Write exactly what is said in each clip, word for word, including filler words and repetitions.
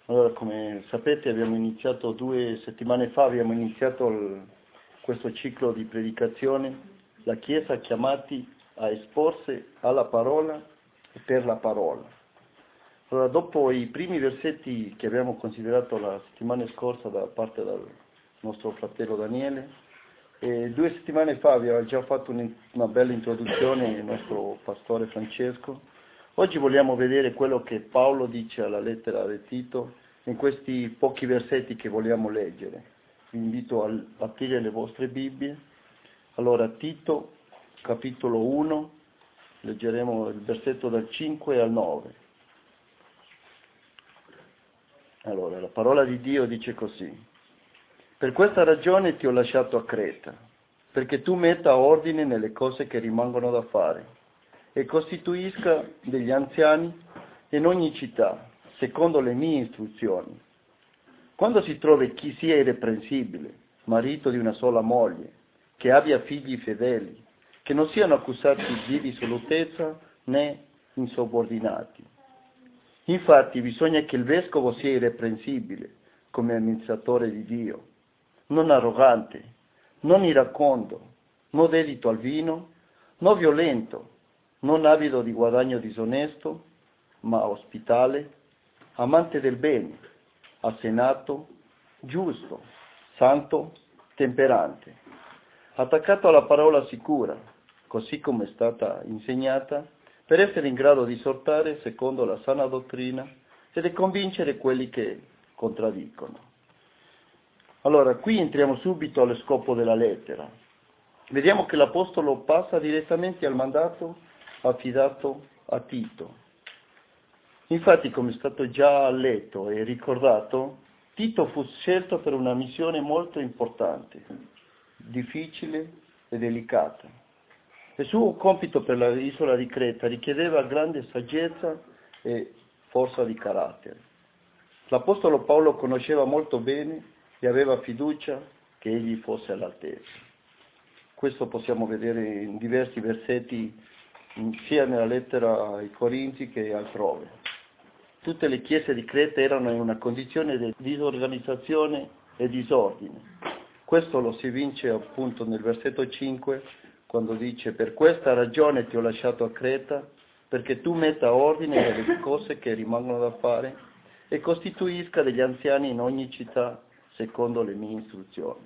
Allora, come sapete, abbiamo iniziato due settimane fa, abbiamo iniziato il, questo ciclo di predicazione, la Chiesa chiamati a esporsi alla parola e per la parola. Allora, dopo i primi versetti che abbiamo considerato la settimana scorsa da parte del nostro fratello Daniele, e due settimane fa aveva già fatto un, una bella introduzione il nostro pastore Francesco. Oggi vogliamo vedere quello che Paolo dice alla lettera di Tito in questi pochi versetti che vogliamo leggere. Vi invito a aprire le vostre Bibbie. Allora, Tito, capitolo uno, leggeremo il versetto dal cinque al nove. Allora, la parola di Dio dice così: per questa ragione ti ho lasciato a Creta, perché tu metta ordine nelle cose che rimangono da fare e costituisca degli anziani in ogni città, secondo le mie istruzioni. Quando si trovi chi sia irreprensibile, marito di una sola moglie, che abbia figli fedeli, che non siano accusati di dissolutezza né insubordinati. Infatti bisogna che il vescovo sia irreprensibile come amministratore di Dio, non arrogante, non iracondo, non dedito al vino, non violento, non avido di guadagno disonesto, ma ospitale, amante del bene, assenato, giusto, santo, temperante, attaccato alla parola sicura, così come è stata insegnata, per essere in grado di esortare secondo la sana dottrina e di convincere quelli che contraddicono. Allora, qui entriamo subito allo scopo della lettera. Vediamo che l'Apostolo passa direttamente al mandato affidato a Tito. Infatti, come è stato già letto e ricordato, Tito fu scelto per una missione molto importante, difficile e delicata. Il suo compito per l'isola di Creta richiedeva grande saggezza e forza di carattere. L'Apostolo Paolo conosceva molto bene e aveva fiducia che egli fosse all'altezza. Questo possiamo vedere in diversi versetti, sia nella lettera ai Corinzi che altrove. Tutte le chiese di Creta erano in una condizione di disorganizzazione e disordine. Questo lo si evince appunto nel versetto cinque, quando dice: per questa ragione ti ho lasciato a Creta, perché tu metta ordine nelle cose che rimangono da fare e costituisca degli anziani in ogni città secondo le mie istruzioni.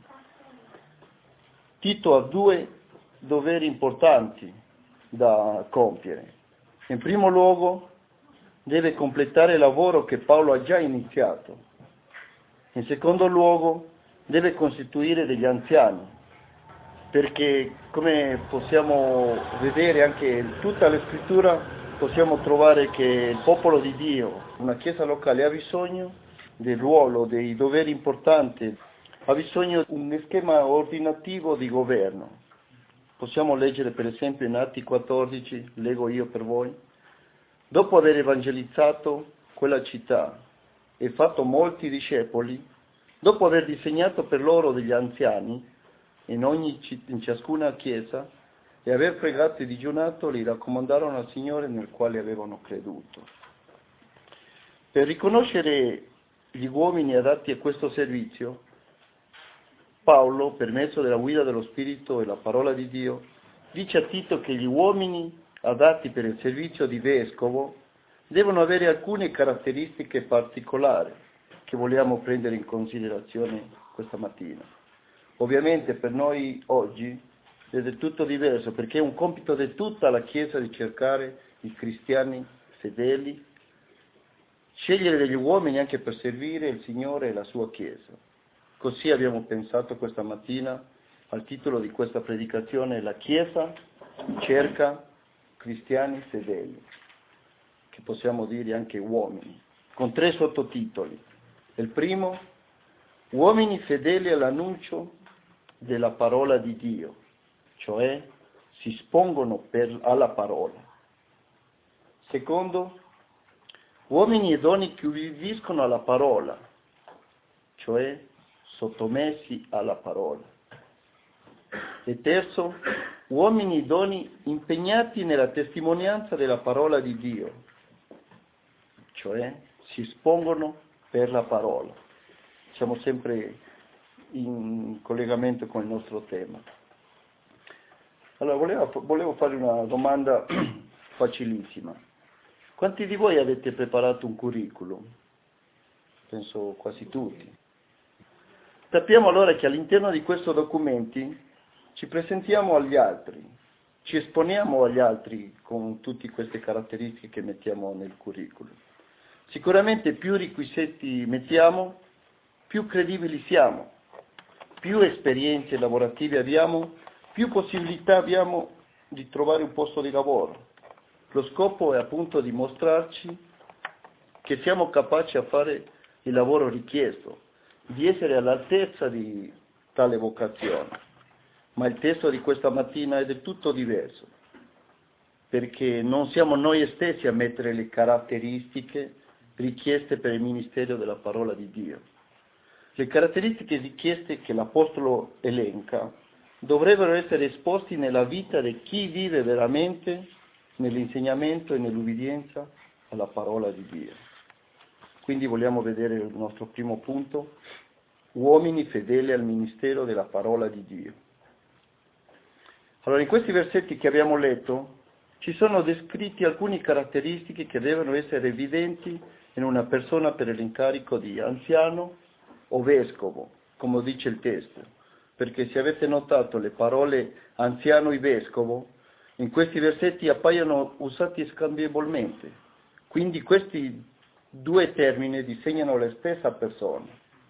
Tito ha due doveri importanti da compiere. In primo luogo deve completare il lavoro che Paolo ha già iniziato. In secondo luogo deve costituire degli anziani, perché come possiamo vedere anche in tutta la scrittura possiamo trovare che il popolo di Dio, una chiesa locale, ha bisogno del ruolo, dei doveri importanti, ha bisogno di un schema ordinativo di governo. Possiamo leggere per esempio in Atti quattordici, leggo io per voi: dopo aver evangelizzato quella città e fatto molti discepoli, dopo aver disegnato per loro degli anziani in, ogni, in ciascuna chiesa e aver pregato e digiunato, li raccomandarono al Signore nel quale avevano creduto. Per riconoscere gli uomini adatti a questo servizio, Paolo, per mezzo della guida dello Spirito e la parola di Dio, dice a Tito che gli uomini adatti per il servizio di vescovo devono avere alcune caratteristiche particolari che vogliamo prendere in considerazione questa mattina. Ovviamente per noi oggi è del tutto diverso, perché è un compito di tutta la Chiesa di cercare i cristiani fedeli, scegliere degli uomini anche per servire il Signore e la sua Chiesa. Così abbiamo pensato questa mattina al titolo di questa predicazione: la Chiesa cerca cristiani fedeli, che possiamo dire anche uomini, con tre sottotitoli. Il primo: uomini fedeli all'annuncio della parola di Dio, cioè si espongono per, alla parola. Secondo: uomini idonei che ubbidiscono alla parola, cioè sottomessi alla parola. E terzo: uomini idonei impegnati nella testimonianza della parola di Dio, cioè si espongono per la parola. Siamo sempre in collegamento con il nostro tema. Allora, volevo, volevo fare una domanda facilissima. Quanti di voi avete preparato un curriculum? Penso quasi tutti. Sappiamo allora che all'interno di questi documenti ci presentiamo agli altri, ci esponiamo agli altri con tutte queste caratteristiche che mettiamo nel curriculum. Sicuramente più requisiti mettiamo, più credibili siamo, più esperienze lavorative abbiamo, più possibilità abbiamo di trovare un posto di lavoro. Lo scopo è appunto dimostrarci che siamo capaci a fare il lavoro richiesto, di essere all'altezza di tale vocazione. Ma il testo di questa mattina è del tutto diverso, perché non siamo noi stessi a mettere le caratteristiche richieste per il ministero della parola di Dio. Le caratteristiche richieste che l'Apostolo elenca dovrebbero essere esposti nella vita di chi vive veramente nell'insegnamento e nell'ubbidienza alla parola di Dio. Quindi vogliamo vedere il nostro primo punto, uomini fedeli al ministero della parola di Dio. Allora, in questi versetti che abbiamo letto ci sono descritti alcune caratteristiche che devono essere evidenti in una persona per l'incarico di anziano o vescovo, come dice il testo, perché se avete notato le parole anziano e vescovo, in questi versetti appaiono usati scambievolmente, quindi questi due termini disegnano la stessa persona.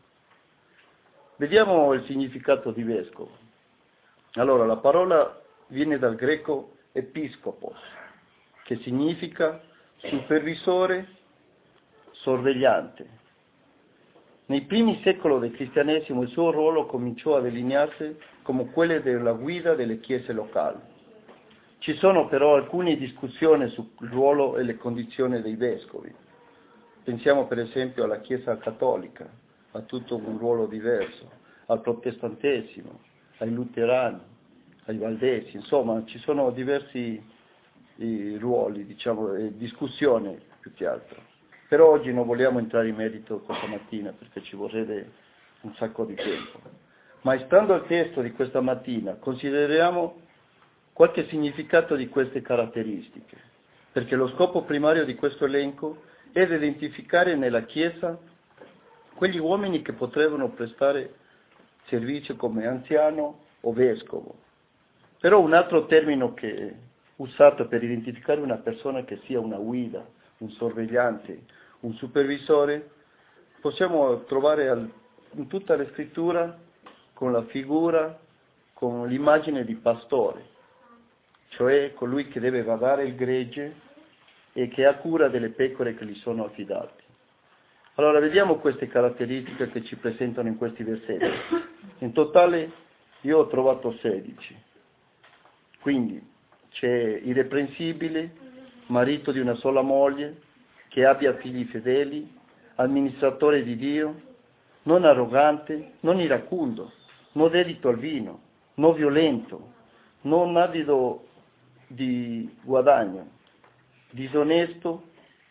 Vediamo il significato di vescovo. Allora, la parola viene dal greco episcopos, che significa supervisore, sorvegliante. Nei primi secoli del cristianesimo il suo ruolo cominciò a delinearsi come quello della guida delle chiese locali. Ci sono però alcune discussioni sul ruolo e le condizioni dei vescovi. Pensiamo per esempio alla Chiesa cattolica, ha tutto un ruolo diverso, al protestantesimo, ai luterani, ai valdesi, insomma ci sono diversi eh, ruoli, diciamo, e discussioni più che altro. Però oggi non vogliamo entrare in merito questa mattina perché ci vorrebbe un sacco di tempo. Ma stando al testo di questa mattina, consideriamo qualche significato di queste caratteristiche, perché lo scopo primario di questo elenco è di identificare nella Chiesa quegli uomini che potrebbero prestare servizio come anziano o vescovo. Però un altro termine che è usato per identificare una persona che sia una guida, un sorvegliante, un supervisore, possiamo trovare al, in tutta la scrittura con la figura, con l'immagine di pastore, cioè colui che deve badare il gregge e che ha cura delle pecore che gli sono affidate. Allora vediamo queste caratteristiche che ci presentano in questi versetti. In totale io ho trovato sedici. Quindi c'è irreprensibile, marito di una sola moglie, che abbia figli fedeli, amministratore di Dio, non arrogante, non iracundo, non dedito al vino, non violento, non avido di guadagno, disonesto,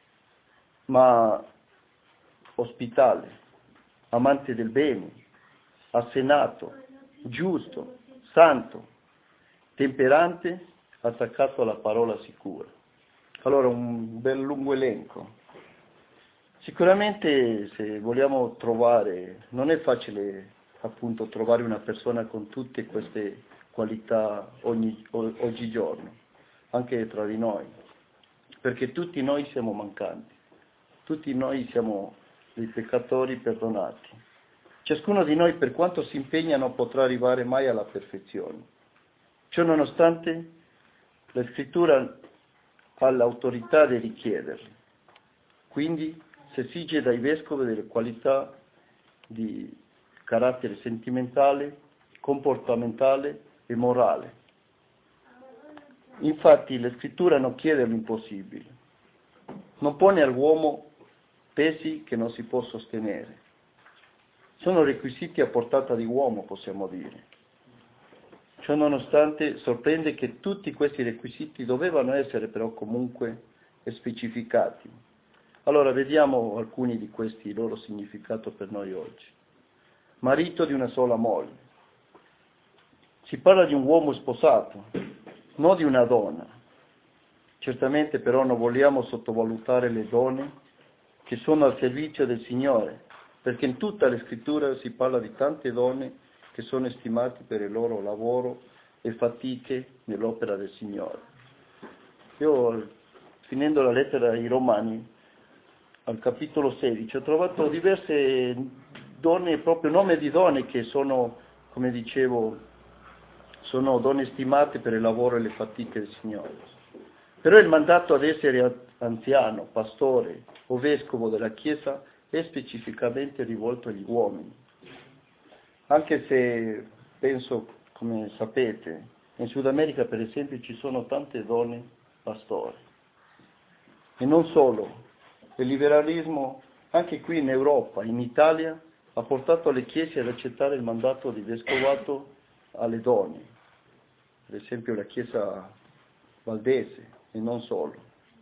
ma ospitale, amante del bene, assenato, giusto, santo, temperante, attaccato alla parola sicura. Allora, un bel lungo elenco. Sicuramente se vogliamo trovare, non è facile appunto trovare una persona con tutte queste qualità ogni, oggigiorno, anche tra di noi, perché tutti noi siamo mancanti, tutti noi siamo dei peccatori perdonati. Ciascuno di noi, per quanto si impegna, non potrà arrivare mai alla perfezione. Ciò nonostante, la Scrittura ha l'autorità di richiederli. Quindi si esige dai vescovi delle qualità di carattere sentimentale, comportamentale e morale. Infatti la Scrittura non chiede l'impossibile, non pone all'uomo pesi che non si può sostenere. Sono requisiti a portata di uomo, possiamo dire. Ciò nonostante sorprende che tutti questi requisiti dovevano essere però comunque specificati. Allora, vediamo alcuni di questi, il loro significato per noi oggi. Marito di una sola moglie. Si parla di un uomo sposato, non di una donna. Certamente però non vogliamo sottovalutare le donne che sono al servizio del Signore, perché in tutta la scrittura si parla di tante donne che sono stimate per il loro lavoro e fatiche nell'opera del Signore. Io, finendo la lettera ai Romani, al capitolo sedici, ho trovato diverse donne, proprio nome di donne che sono, come dicevo, sono donne stimate per il lavoro e le fatiche del Signore. Però il mandato ad essere anziano, pastore o vescovo della Chiesa è specificamente rivolto agli uomini. Anche se, penso, come sapete, in Sud America per esempio ci sono tante donne pastori. E non solo, il liberalismo anche qui in Europa, in Italia, ha portato le chiese ad accettare il mandato di vescovato alle donne. Per esempio la Chiesa valdese e non solo.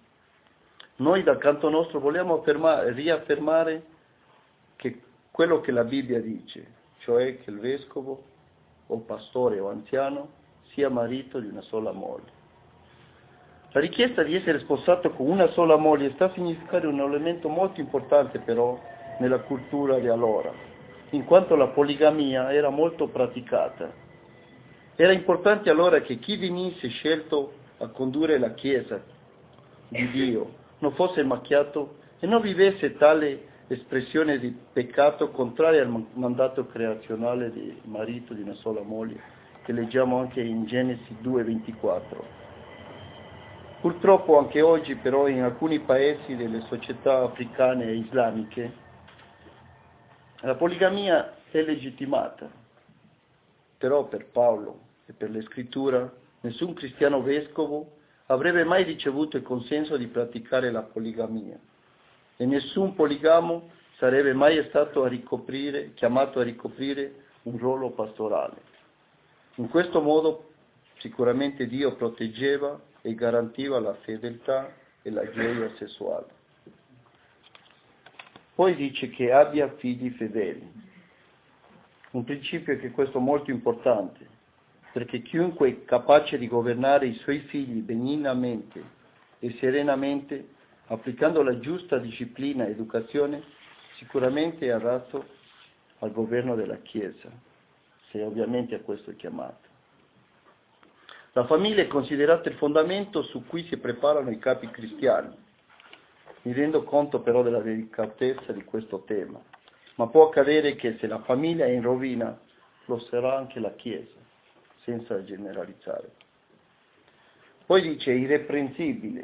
Noi dal canto nostro vogliamo affermare, riaffermare che quello che la Bibbia dice, cioè che il vescovo o pastore o anziano sia marito di una sola moglie. La richiesta di essere sposato con una sola moglie sta a significare un elemento molto importante però nella cultura di allora, in quanto la poligamia era molto praticata. Era importante allora che chi venisse scelto a condurre la Chiesa di Dio non fosse macchiato e non vivesse tale espressione di peccato contraria al mandato creazionale di marito di una sola moglie, che leggiamo anche in Genesi due ventiquattro. Purtroppo anche oggi però in alcuni paesi delle società africane e islamiche la poligamia è legittimata, però per Paolo e per le scritture nessun cristiano vescovo avrebbe mai ricevuto il consenso di praticare la poligamia e nessun poligamo sarebbe mai stato a ricoprire, chiamato a ricoprire un ruolo pastorale. In questo modo sicuramente Dio proteggeva e garantiva la fedeltà e la gioia sessuale. Poi dice che abbia figli fedeli. Un principio che questo è molto importante, perché chiunque è capace di governare i suoi figli benignamente e serenamente, applicando la giusta disciplina e educazione, sicuramente è adatto al governo della Chiesa, se ovviamente a questo è chiamato. La famiglia è considerata il fondamento su cui si preparano i capi cristiani. Mi rendo conto però della delicatezza di questo tema, ma può accadere che se la famiglia è in rovina, lo sarà anche la Chiesa, senza generalizzare. Poi dice irreprensibile,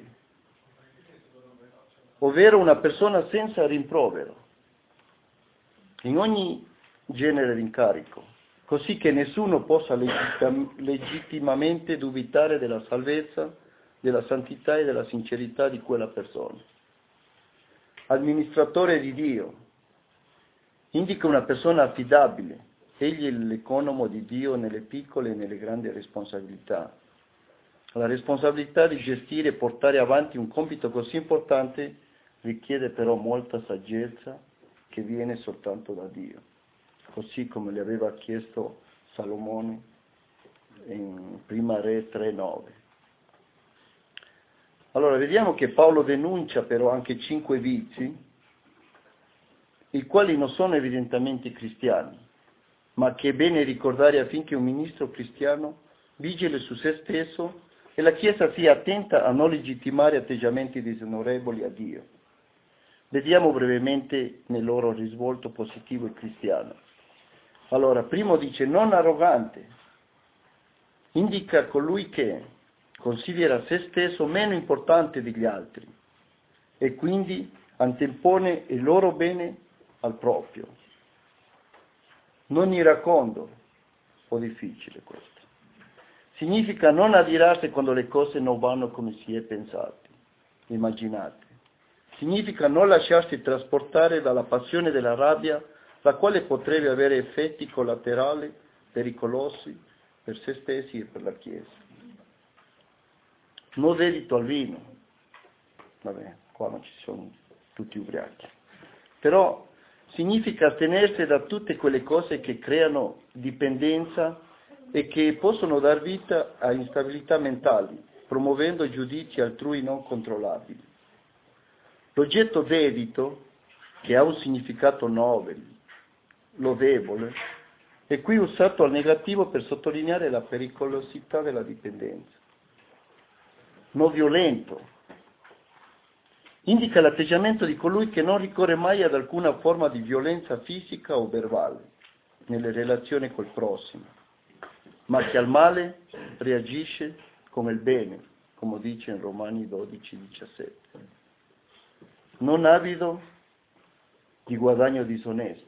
ovvero una persona senza rimprovero, in ogni genere di incarico, così che nessuno possa legittim- legittimamente dubitare della salvezza, della santità e della sincerità di quella persona. Amministratore di Dio indica una persona affidabile, egli è l'economo di Dio nelle piccole e nelle grandi responsabilità. La responsabilità di gestire e portare avanti un compito così importante richiede però molta saggezza che viene soltanto da Dio, così come le aveva chiesto Salomone in Prima Re tre nove. Allora, vediamo che Paolo denuncia però anche cinque vizi, i quali non sono evidentemente cristiani, ma che è bene ricordare affinché un ministro cristiano vigili su se stesso e la Chiesa sia attenta a non legittimare atteggiamenti disonorevoli a Dio. Vediamo brevemente nel loro risvolto positivo e cristiano. Allora, primo dice non arrogante, indica colui che considera se stesso meno importante degli altri e quindi antepone il loro bene al proprio. Non iracondo, un po' difficile questo. Significa non adirarsi quando le cose non vanno come si è pensati, immaginate. Significa non lasciarsi trasportare dalla passione della rabbia, la quale potrebbe avere effetti collaterali pericolosi per se stessi e per la Chiesa. Non dedito al vino. Vabbè, qua non ci sono tutti ubriachi. Però significa astenersi da tutte quelle cose che creano dipendenza e che possono dar vita a instabilità mentali, promuovendo giudizi altrui non controllabili. L'oggetto debito, che ha un significato nobile, lodevole, è qui usato al negativo per sottolineare la pericolosità della dipendenza. Non violento indica l'atteggiamento di colui che non ricorre mai ad alcuna forma di violenza fisica o verbale nelle relazioni col prossimo, ma che al male reagisce con il bene, come dice in Romani dodici diciassette. Non avido di guadagno disonesto.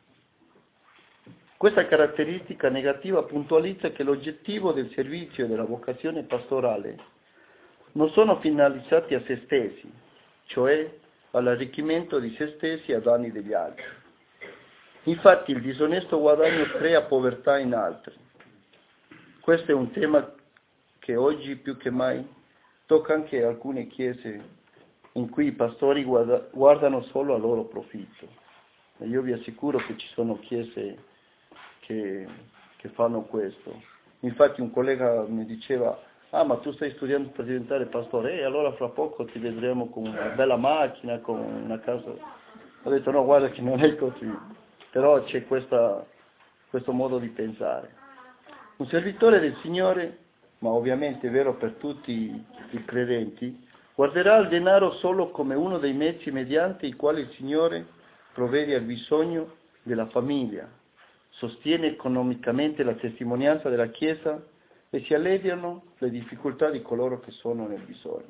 Questa caratteristica negativa puntualizza che l'oggettivo del servizio e della vocazione pastorale non sono finalizzati a se stessi, cioè all'arricchimento di se stessi a danni degli altri. Infatti il disonesto guadagno crea povertà in altri. Questo è un tema che oggi più che mai tocca anche alcune chiese in cui i pastori guarda, guardano solo al loro profitto. E io vi assicuro che ci sono chiese che, che fanno questo. Infatti un collega mi diceva: ah, ma tu stai studiando per diventare pastore? E eh, allora fra poco ti vedremo con una bella macchina, con una casa. Ho detto: no, guarda che non è così. Però c'è questa, questo modo di pensare. Un servitore del Signore, ma ovviamente è vero per tutti i credenti, guarderà al denaro solo come uno dei mezzi mediante i quali il Signore provvede al bisogno della famiglia, sostiene economicamente la testimonianza della Chiesa e si alleviano le difficoltà di coloro che sono nel bisogno.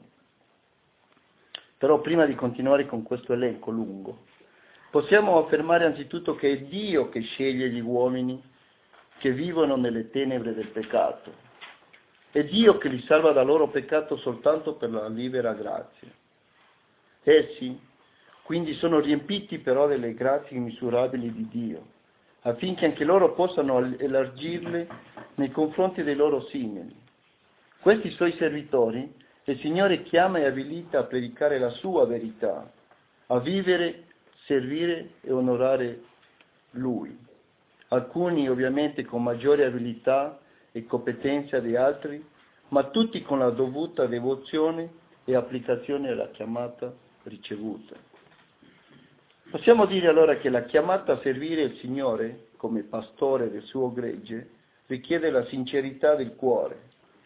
Però prima di continuare con questo elenco lungo, possiamo affermare anzitutto che è Dio che sceglie gli uomini che vivono nelle tenebre del peccato. È Dio che li salva dal loro peccato soltanto per la libera grazia. Essi, quindi, sono riempiti però delle grazie immisurabili di Dio, affinché anche loro possano elargirle nei confronti dei loro simili. Questi suoi servitori, il Signore chiama e abilita a predicare la sua verità, a vivere, servire e onorare Lui. Alcuni ovviamente con maggiore abilità e competenza di altri, ma tutti con la dovuta devozione e applicazione alla chiamata ricevuta. Possiamo dire allora che la chiamata a servire il Signore come pastore del suo gregge richiede la sincerità del cuore,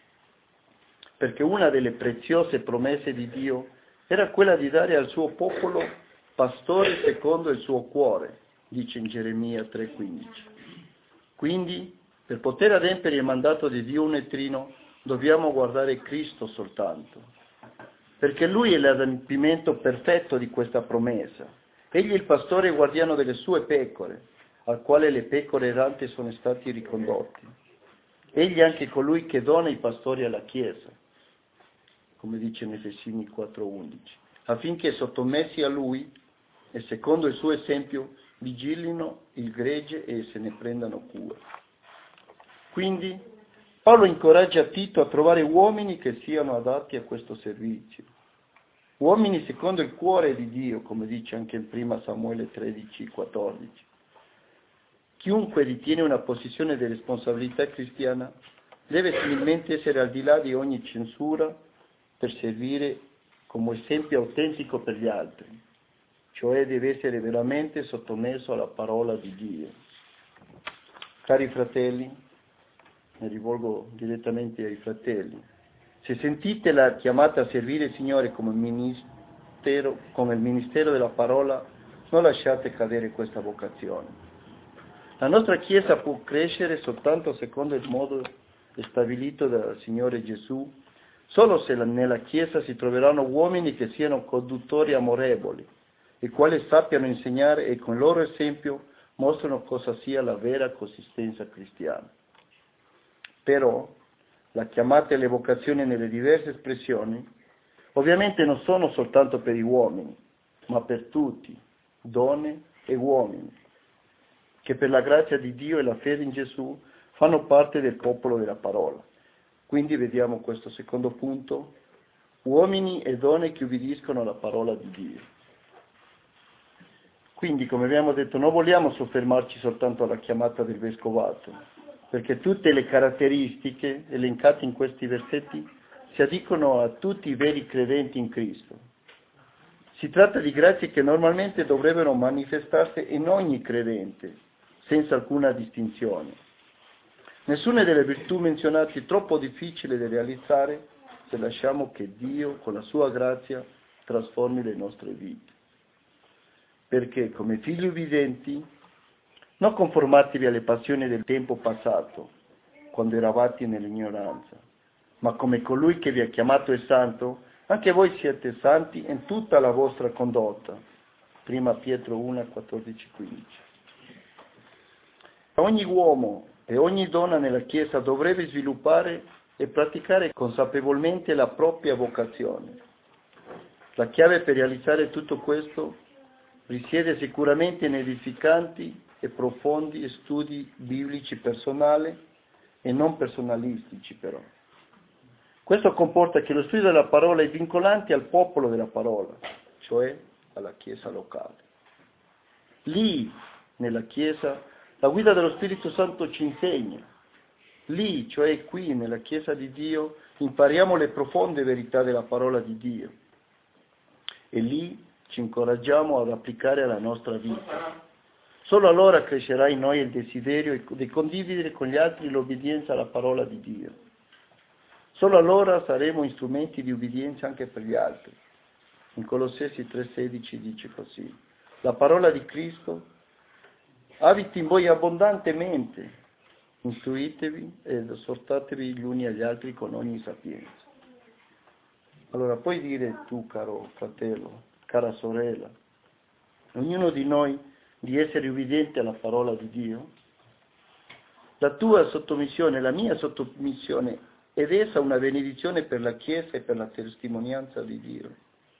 perché una delle preziose promesse di Dio era quella di dare al suo popolo pastori secondo il suo cuore, dice in Geremia tre quindici. Quindi, per poter adempiere il mandato di Dio unetrino, dobbiamo guardare Cristo soltanto, perché Lui è l'adempimento perfetto di questa promessa. Egli è il pastore e guardiano delle sue pecore, al quale le pecore erranti sono stati ricondotti. Egli è anche colui che dona i pastori alla Chiesa, come dice in Efesini quattro undici, affinché sottomessi a Lui e secondo il suo esempio vigilino il gregge e se ne prendano cura. Quindi Paolo incoraggia Tito a trovare uomini che siano adatti a questo servizio, uomini secondo il cuore di Dio, come dice anche in prima Samuele tredici quattordici. Chiunque ritiene una posizione di responsabilità cristiana deve similmente essere al di là di ogni censura per servire come esempio autentico per gli altri, cioè deve essere veramente sottomesso alla parola di Dio. Cari fratelli, mi rivolgo direttamente ai fratelli, se sentite la chiamata a servire il Signore come ministero, come il ministero della parola, non lasciate cadere questa vocazione. La nostra Chiesa può crescere soltanto secondo il modo stabilito dal Signore Gesù, solo se nella Chiesa si troveranno uomini che siano conduttori amorevoli, i quali sappiano insegnare e con il loro esempio mostrano cosa sia la vera consistenza cristiana. Però la chiamata e le vocazioni nelle diverse espressioni ovviamente non sono soltanto per gli uomini, ma per tutti, donne e uomini, che per la grazia di Dio e la fede in Gesù fanno parte del popolo della parola. Quindi vediamo questo secondo punto, uomini e donne che ubbidiscono alla parola di Dio. Quindi, come abbiamo detto, non vogliamo soffermarci soltanto alla chiamata del vescovato, perché tutte le caratteristiche elencate in questi versetti si addicono a tutti i veri credenti in Cristo. Si tratta di grazie che normalmente dovrebbero manifestarsi in ogni credente, senza alcuna distinzione. Nessuna delle virtù menzionate è troppo difficile da realizzare se lasciamo che Dio, con la sua grazia, trasformi le nostre vite. Perché, come figli ubbidienti, non conformatevi alle passioni del tempo passato, quando eravate nell'ignoranza, ma come colui che vi ha chiamato è santo, anche voi siete santi in tutta la vostra condotta. Prima Pietro uno, quattordici, quindici. Ogni uomo e ogni donna nella Chiesa dovrebbe sviluppare e praticare consapevolmente la propria vocazione. La chiave per realizzare tutto questo risiede sicuramente in edificanti e profondi studi biblici personali e non personalistici però. Questo comporta che lo studio della parola è vincolante al popolo della parola, cioè alla Chiesa locale. Lì, nella Chiesa, la guida dello Spirito Santo ci insegna. Lì, cioè qui, nella Chiesa di Dio, impariamo le profonde verità della parola di Dio. E lì ci incoraggiamo ad applicare alla nostra vita. Solo allora crescerà in noi il desiderio di condividere con gli altri l'obbedienza alla parola di Dio. Solo allora saremo strumenti di ubbidienza anche per gli altri. In Colossesi tre sedici dice così: la parola di Cristo abiti in voi abbondantemente, istruitevi ed esortatevi gli uni agli altri con ogni sapienza. Allora puoi dire tu, caro fratello, cara sorella, ognuno di noi, di essere ubbidiente alla parola di Dio? La tua sottomissione, la mia sottomissione, ed essa una benedizione per la Chiesa e per la testimonianza di Dio.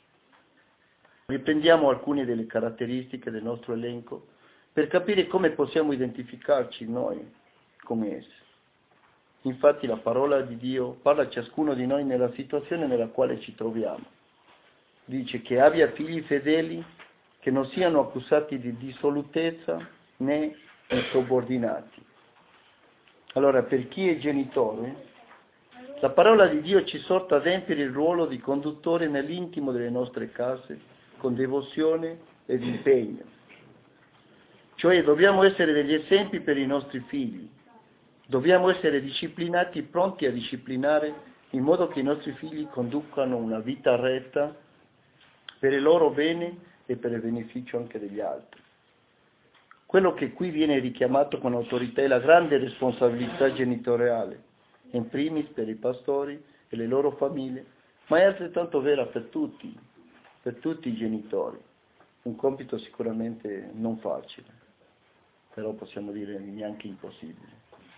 Riprendiamo alcune delle caratteristiche del nostro elenco per capire come possiamo identificarci noi con esse. Infatti la parola di Dio parla a ciascuno di noi nella situazione nella quale ci troviamo. Dice che abbia figli fedeli che non siano accusati di dissolutezza né insubordinati. Allora, per chi è genitore, la parola di Dio ci esorta ad adempiere il ruolo di conduttore nell'intimo delle nostre case, con devozione ed impegno. Cioè dobbiamo essere degli esempi per i nostri figli. Dobbiamo essere disciplinati e pronti a disciplinare in modo che i nostri figli conducano una vita retta per il loro bene e per il beneficio anche degli altri. Quello che qui viene richiamato con autorità è la grande responsabilità genitoriale, in primis per i pastori e le loro famiglie, ma è altrettanto vera per tutti, per tutti i genitori. Un compito sicuramente non facile, però possiamo dire neanche impossibile.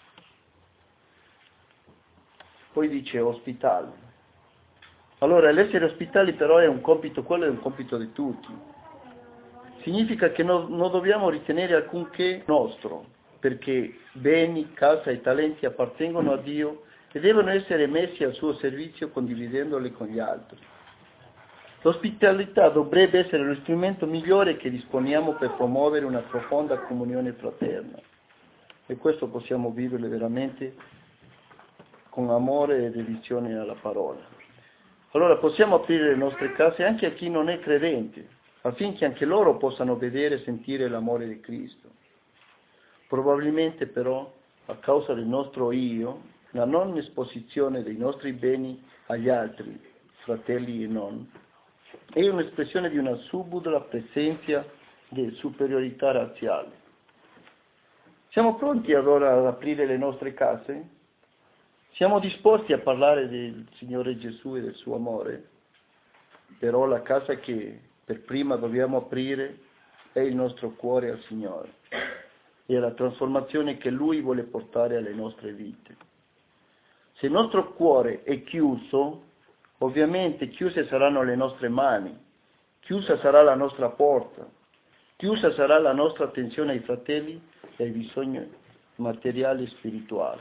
Poi dice ospitali. Allora, l'essere ospitali però è un compito, quello è un compito di tutti. Significa che non, non dobbiamo ritenere alcunché nostro, perché beni, casa e talenti appartengono a Dio e devono essere messi al suo servizio condividendoli con gli altri. L'ospitalità dovrebbe essere lo strumento migliore che disponiamo per promuovere una profonda comunione fraterna. E questo possiamo vivere veramente con amore e dedizione alla parola. Allora possiamo aprire le nostre case anche a chi non è credente, affinché anche loro possano vedere e sentire l'amore di Cristo. Probabilmente però, a causa del nostro io, la non esposizione dei nostri beni agli altri, fratelli e non, è un'espressione di una subdola presenza di superiorità razziale. Siamo pronti allora ad aprire le nostre case? Siamo disposti a parlare del Signore Gesù e del suo amore? Però la casa che per prima dobbiamo aprire è il nostro cuore al Signore e la trasformazione che Lui vuole portare alle nostre vite. Se il nostro cuore è chiuso, ovviamente chiuse saranno le nostre mani, chiusa sarà la nostra porta, chiusa sarà la nostra attenzione ai fratelli e ai bisogni materiali e spirituali.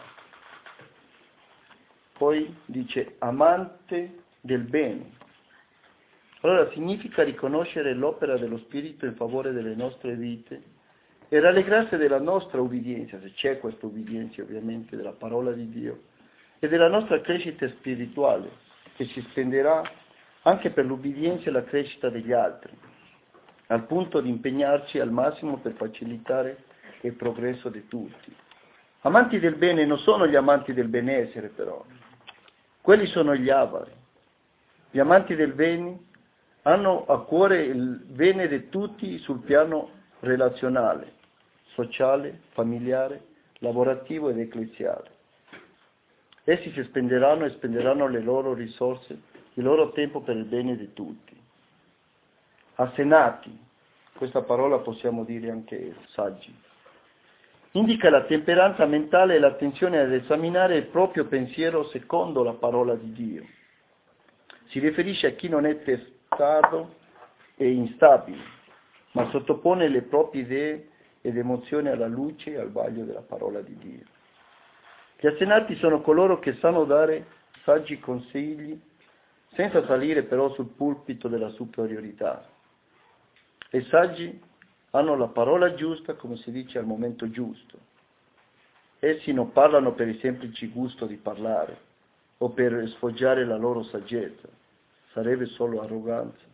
Poi dice amante del bene. Allora significa riconoscere l'opera dello Spirito in favore delle nostre vite e rallegrarsi della nostra ubbidienza, se c'è questa ubbidienza ovviamente, della parola di Dio, e della nostra crescita spirituale, che si spenderà anche per l'ubbidienza e la crescita degli altri, al punto di impegnarci al massimo per facilitare il progresso di tutti. Amanti del bene non sono gli amanti del benessere però, quelli sono gli avari. Gli amanti del bene hanno a cuore il bene di tutti sul piano relazionale, sociale, familiare, lavorativo ed ecclesiale. Essi si spenderanno e spenderanno le loro risorse, il loro tempo per il bene di tutti. Assenati, questa parola possiamo dire anche saggi, indica la temperanza mentale e l'attenzione ad esaminare il proprio pensiero secondo la parola di Dio. Si riferisce a chi non è testato e instabile, ma sottopone le proprie idee ed emozioni alla luce e al vaglio della parola di Dio. Gli assenati sono coloro che sanno dare saggi consigli, senza salire però sul pulpito della superiorità. I saggi hanno la parola giusta, come si dice, al momento giusto. Essi non parlano per il semplice gusto di parlare o per sfoggiare la loro saggezza, sarebbe solo arroganza.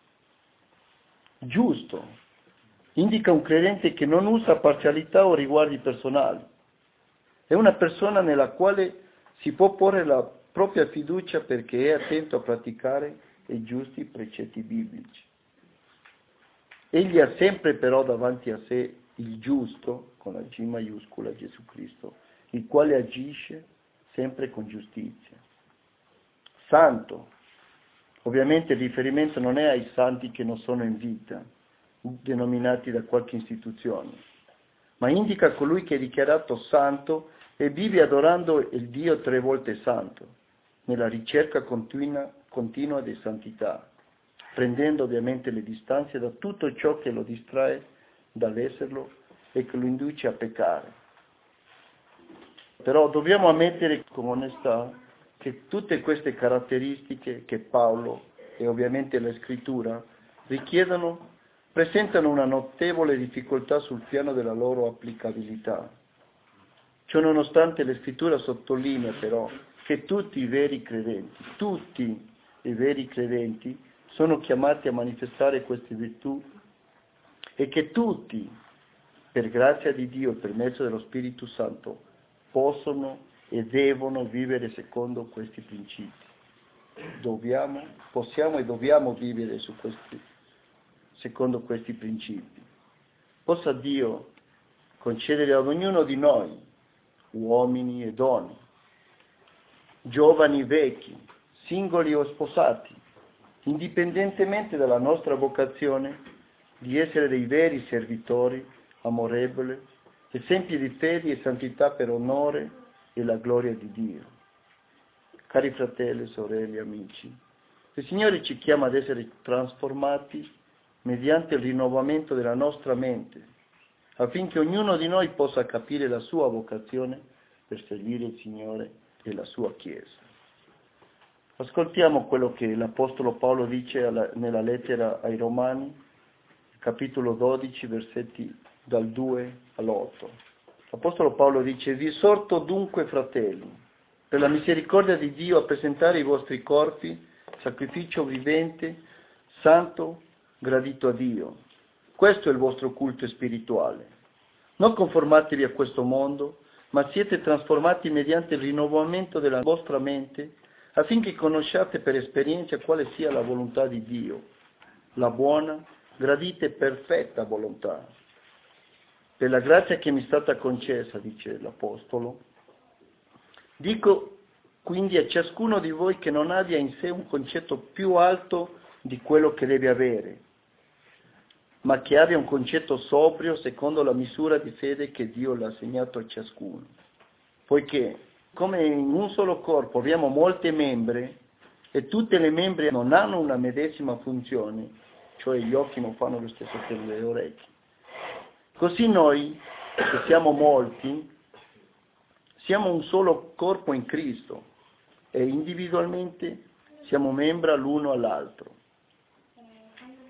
Giusto indica un credente che non usa parzialità o riguardi personali. È una persona nella quale si può porre la propria fiducia perché è attento a praticare i giusti precetti biblici. Egli ha sempre però davanti a sé il giusto, con la G maiuscola, Gesù Cristo, il quale agisce sempre con giustizia. Santo, ovviamente il riferimento non è ai santi che non sono in vita, denominati da qualche istituzione, ma indica colui che è dichiarato santo e vive adorando il Dio tre volte santo, nella ricerca continua, continua di santità, prendendo ovviamente le distanze da tutto ciò che lo distrae dall'esserlo e che lo induce a peccare. Però dobbiamo ammettere con onestà che tutte queste caratteristiche che Paolo e ovviamente la Scrittura richiedono presentano una notevole difficoltà sul piano della loro applicabilità. Ciò nonostante la Scrittura sottolinea però che tutti i veri credenti, tutti i veri credenti sono chiamati a manifestare queste virtù e che tutti, per grazia di Dio e per mezzo dello Spirito Santo, possono e devono vivere secondo questi principi. Dobbiamo, possiamo e dobbiamo vivere su questi, secondo questi principi. Possa Dio concedere ad ognuno di noi, uomini e donne, giovani e vecchi, singoli o sposati, indipendentemente dalla nostra vocazione, di essere dei veri servitori, amorevoli, esempi di fede e santità per onore e la gloria di Dio. Cari fratelli, sorelle, amici, il Signore ci chiama ad essere trasformati mediante il rinnovamento della nostra mente, affinché ognuno di noi possa capire la sua vocazione per servire il Signore e la sua Chiesa. Ascoltiamo quello che l'Apostolo Paolo dice alla, nella lettera ai Romani, capitolo dodici, versetti dal due all'otto. L'Apostolo Paolo dice: vi esorto dunque, fratelli, per la misericordia di Dio, a presentare i vostri corpi, sacrificio vivente, santo, gradito a Dio. Questo è il vostro culto spirituale. Non conformatevi a questo mondo, ma siete trasformati mediante il rinnovamento della vostra mente, affinché conosciate per esperienza quale sia la volontà di Dio, la buona, gradita e perfetta volontà. Per la grazia che mi è stata concessa, dice l'Apostolo, dico quindi a ciascuno di voi che non abbia in sé un concetto più alto di quello che deve avere, ma che abbia un concetto sobrio secondo la misura di fede che Dio l'ha assegnato a ciascuno. Poiché, come in un solo corpo abbiamo molte membre, e tutte le membre non hanno una medesima funzione, cioè gli occhi non fanno lo stesso per le orecchie, così noi, che siamo molti, siamo un solo corpo in Cristo, e individualmente siamo membra l'uno all'altro.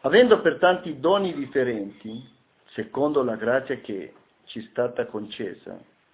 Avendo per tanti doni differenti, secondo la grazia che ci è stata concessa,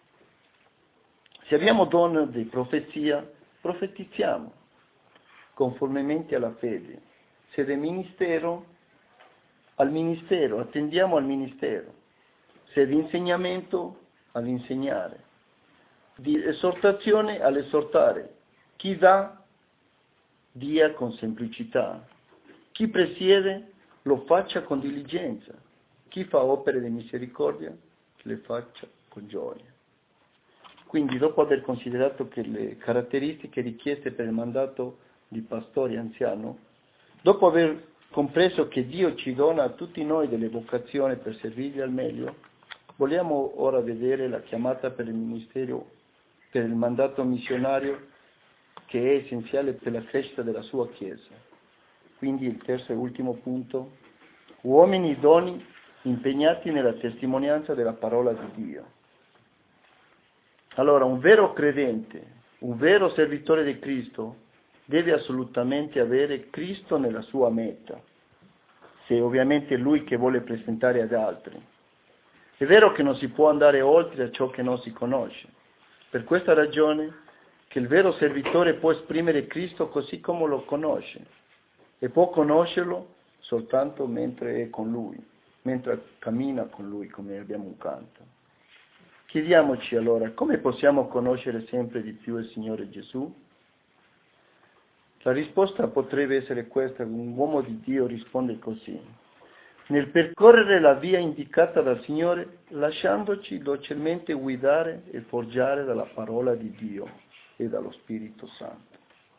se abbiamo dono di profezia, profetizziamo, conformemente alla fede. Se del ministero, al ministero, attendiamo al ministero. Se di insegnamento, all'insegnare. Di esortazione, all'esortare. Chi dà, dia con semplicità. Chi presiede, lo faccia con diligenza. Chi fa opere di misericordia, le faccia con gioia. Quindi, dopo aver considerato che le caratteristiche richieste per il mandato di pastore anziano, dopo aver compreso che Dio ci dona a tutti noi delle vocazioni per servirgli al meglio, vogliamo ora vedere la chiamata per il ministero, per il mandato missionario, che è essenziale per la crescita della sua Chiesa. Quindi il terzo e ultimo punto: uomini idonei impegnati nella testimonianza della parola di Dio. Allora, un vero credente, un vero servitore di Cristo, deve assolutamente avere Cristo nella sua meta, se ovviamente è Lui che vuole presentare ad altri. È vero che non si può andare oltre a ciò che non si conosce. Per questa ragione che il vero servitore può esprimere Cristo così come lo conosce, e può conoscerlo soltanto mentre è con Lui, mentre cammina con Lui, come abbiamo un canto. Chiediamoci allora, come possiamo conoscere sempre di più il Signore Gesù? La risposta potrebbe essere questa: un uomo di Dio risponde così: nel percorrere la via indicata dal Signore, lasciandoci dolcemente guidare e forgiare dalla parola di Dio e dallo Spirito Santo.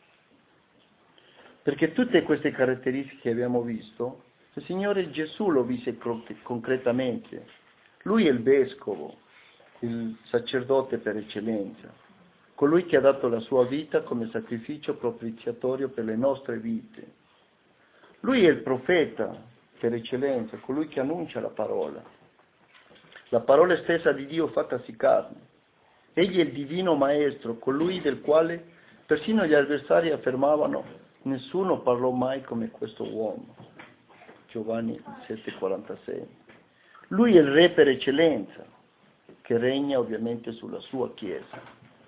Perché tutte queste caratteristiche che abbiamo visto, il Signore Gesù lo visse concretamente. Lui è il vescovo, il sacerdote per eccellenza, colui che ha dato la sua vita come sacrificio propiziatorio per le nostre vite. Lui è il profeta per eccellenza, colui che annuncia la parola, la parola stessa di Dio fattasi carne. Egli è il divino maestro, colui del quale persino gli avversari affermavano: nessuno parlò mai come questo uomo. Giovanni sette quarantasei. Lui è il re per eccellenza, che regna ovviamente sulla sua Chiesa.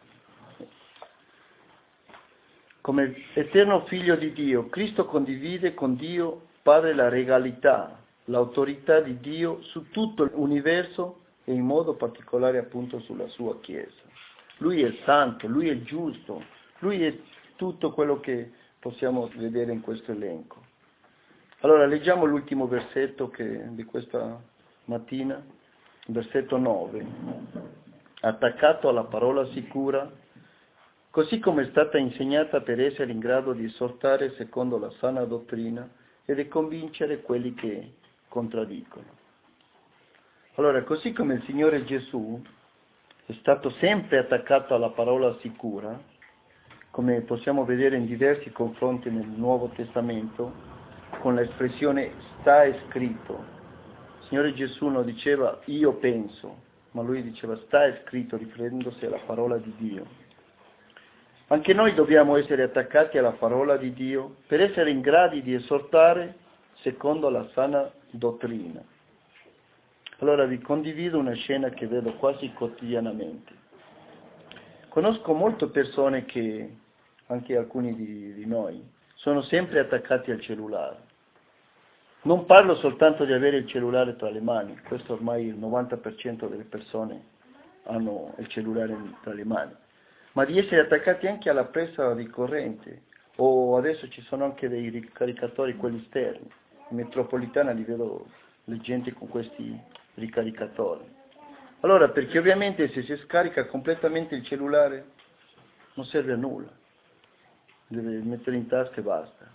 Come eterno figlio di Dio, Cristo condivide con Dio Padre la regalità, l'autorità di Dio su tutto l'universo e in modo particolare appunto sulla sua Chiesa. Lui è santo, Lui è giusto, Lui è tutto quello che possiamo vedere in questo elenco. Allora leggiamo l'ultimo versetto che, di questa mattina, versetto nove. Attaccato alla parola sicura, così come è stata insegnata per essere in grado di esortare secondo la sana dottrina e di convincere quelli che contraddicono. Allora, così come il Signore Gesù è stato sempre attaccato alla parola sicura, come possiamo vedere in diversi confronti nel Nuovo Testamento, con l'espressione sta scritto. Il Signore Gesù non diceva io penso, ma Lui diceva sta scritto, riferendosi alla parola di Dio. Anche noi dobbiamo essere attaccati alla parola di Dio per essere in grado di esortare secondo la sana dottrina. Allora vi condivido una scena che vedo quasi quotidianamente. Conosco molte persone che, anche alcuni di, di noi, sono sempre attaccati al cellulare. Non parlo soltanto di avere il cellulare tra le mani, questo ormai il novanta per cento delle persone hanno il cellulare tra le mani, ma di essere attaccati anche alla presa di corrente, o adesso ci sono anche dei ricaricatori, quelli esterni. In metropolitana li vedo le gente con questi ricaricatori. Allora, perché ovviamente se si scarica completamente il cellulare non serve a nulla, deve mettere in tasca e basta.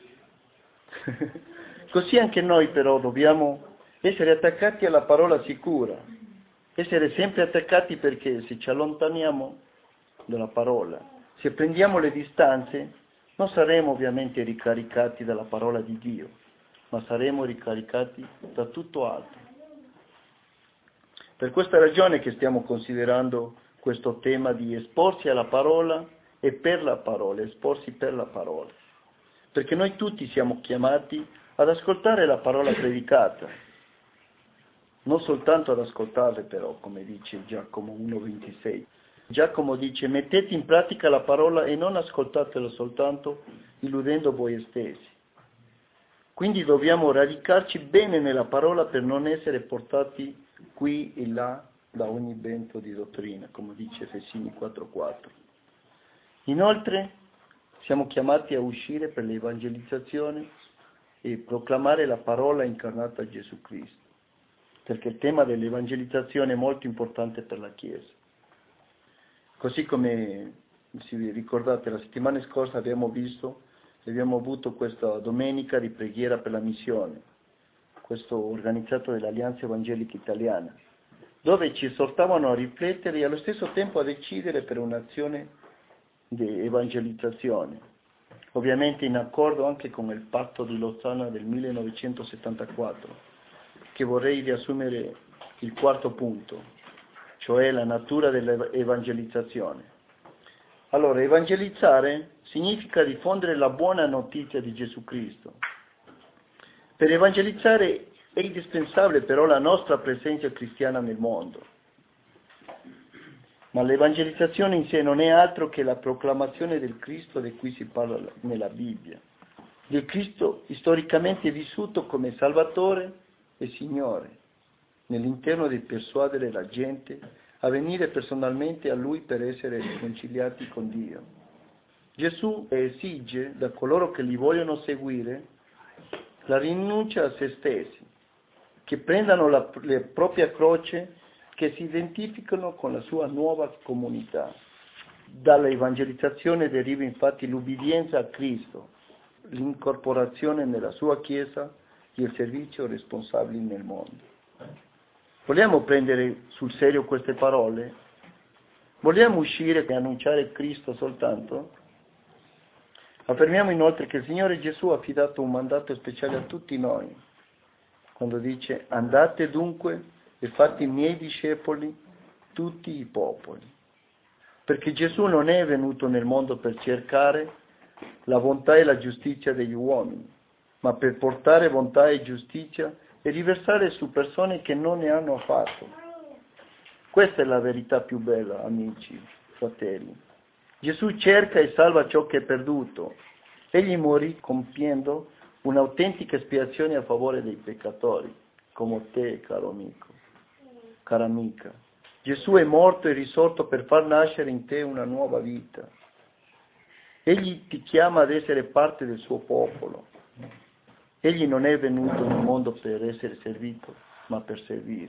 Così anche noi però dobbiamo essere attaccati alla parola sicura, essere sempre attaccati, perché se ci allontaniamo dalla parola, se prendiamo le distanze, non saremo ovviamente ricaricati dalla parola di Dio, ma saremo ricaricati da tutto altro. Per questa ragione che stiamo considerando questo tema di esporsi alla parola e per la parola, esporsi per la parola. Perché noi tutti siamo chiamati ad ascoltare la parola predicata, non soltanto ad ascoltarle però, come dice Giacomo uno ventisei. Giacomo dice: mettete in pratica la parola e non ascoltatela soltanto illudendo voi stessi. Quindi dobbiamo radicarci bene nella parola per non essere portati qui e là da ogni vento di dottrina, come dice Efesini quattro quattro. Inoltre siamo chiamati a uscire per l'evangelizzazione e proclamare la parola incarnata a Gesù Cristo, perché il tema dell'evangelizzazione è molto importante per la Chiesa. Così come, se vi ricordate, la settimana scorsa abbiamo visto, abbiamo avuto questa domenica di preghiera per la missione, questo organizzato dall'Alleanza Evangelica Italiana, dove ci esortavano a riflettere e allo stesso tempo a decidere per un'azione di evangelizzazione, ovviamente in accordo anche con il patto di Losanna del millenovecentosettantaquattro, che vorrei riassumere il quarto punto, cioè la natura dell'evangelizzazione. Allora, evangelizzare significa diffondere la buona notizia di Gesù Cristo. Per evangelizzare è indispensabile però la nostra presenza cristiana nel mondo. Ma l'evangelizzazione in sé non è altro che la proclamazione del Cristo di cui si parla nella Bibbia, del Cristo storicamente vissuto come Salvatore e Signore, nell'interno di persuadere la gente a venire personalmente a Lui per essere riconciliati con Dio. Gesù esige da coloro che li vogliono seguire la rinuncia a se stessi, che prendano la, la propria croce, che si identificano con la sua nuova comunità. Dalla evangelizzazione deriva infatti l'ubbidienza a Cristo, l'incorporazione nella sua Chiesa e il servizio responsabili nel mondo. Vogliamo prendere sul serio queste parole? Vogliamo uscire e annunciare Cristo soltanto? Affermiamo inoltre che il Signore Gesù ha affidato un mandato speciale a tutti noi, quando dice: andate dunque e fate i miei discepoli tutti i popoli. Perché Gesù non è venuto nel mondo per cercare la bontà e la giustizia degli uomini, ma per portare bontà e giustizia e riversare su persone che non ne hanno affatto. Questa è la verità più bella, amici, fratelli. Gesù cerca e salva ciò che è perduto. Egli morì compiendo un'autentica espiazione a favore dei peccatori, come te, caro amico, cara amica. Gesù è morto e risorto per far nascere in te una nuova vita. Egli ti chiama ad essere parte del suo popolo. Egli non è venuto nel mondo per essere servito, ma per servire.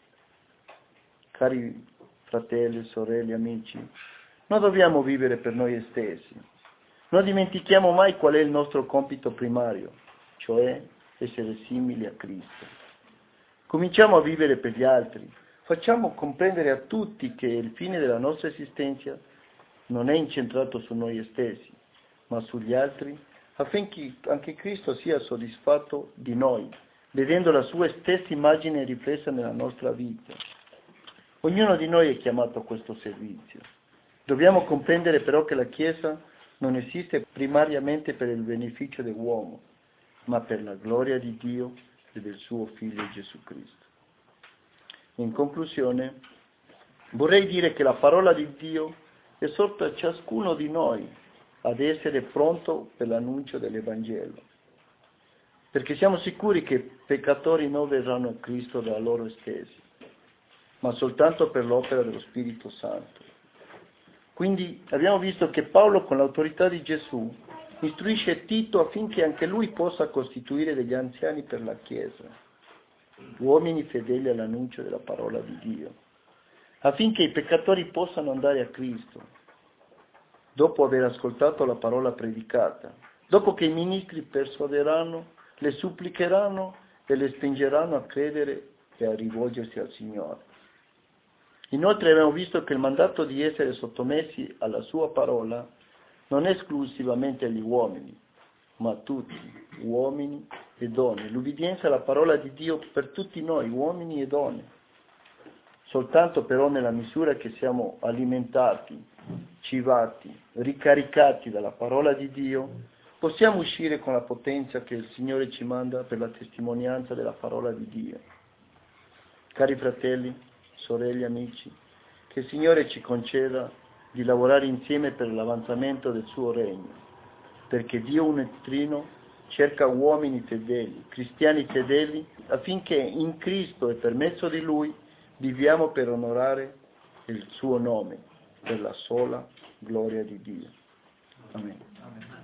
Cari fratelli, sorelle, amici, non dobbiamo vivere per noi stessi. Non dimentichiamo mai qual è il nostro compito primario, cioè essere simili a Cristo. Cominciamo a vivere per gli altri. Facciamo comprendere a tutti che il fine della nostra esistenza non è incentrato su noi stessi, ma sugli altri, affinché anche Cristo sia soddisfatto di noi, vedendo la sua stessa immagine riflessa nella nostra vita. Ognuno di noi è chiamato a questo servizio. Dobbiamo comprendere però che la Chiesa non esiste primariamente per il beneficio dell'uomo, ma per la gloria di Dio e del suo Figlio Gesù Cristo. In conclusione, vorrei dire che la parola di Dio esorta ciascuno di noi ad essere pronto per l'annuncio dell'Evangelo, perché siamo sicuri che i peccatori non verranno a Cristo da loro stessi, ma soltanto per l'opera dello Spirito Santo. Quindi abbiamo visto che Paolo, con l'autorità di Gesù, istruisce Tito affinché anche lui possa costituire degli anziani per la Chiesa, uomini fedeli all'annuncio della parola di Dio, affinché i peccatori possano andare a Cristo, dopo aver ascoltato la parola predicata, dopo che i ministri persuaderanno, le supplicheranno e le spingeranno a credere e a rivolgersi al Signore. Inoltre abbiamo visto che il mandato di essere sottomessi alla sua parola non è esclusivamente agli uomini, ma a tutti, uomini e donne. L'ubbidienza alla parola di Dio per tutti noi, uomini e donne. Soltanto però nella misura che siamo alimentati, civati, ricaricati dalla parola di Dio, possiamo uscire con la potenza che il Signore ci manda per la testimonianza della parola di Dio. Cari fratelli, sorelle, amici, che il Signore ci conceda di lavorare insieme per l'avanzamento del suo regno, perché Dio un trino cerca uomini fedeli, cristiani fedeli, affinché in Cristo e per mezzo di Lui viviamo per onorare il suo nome, per la sola gloria di Dio. Amen. Amen.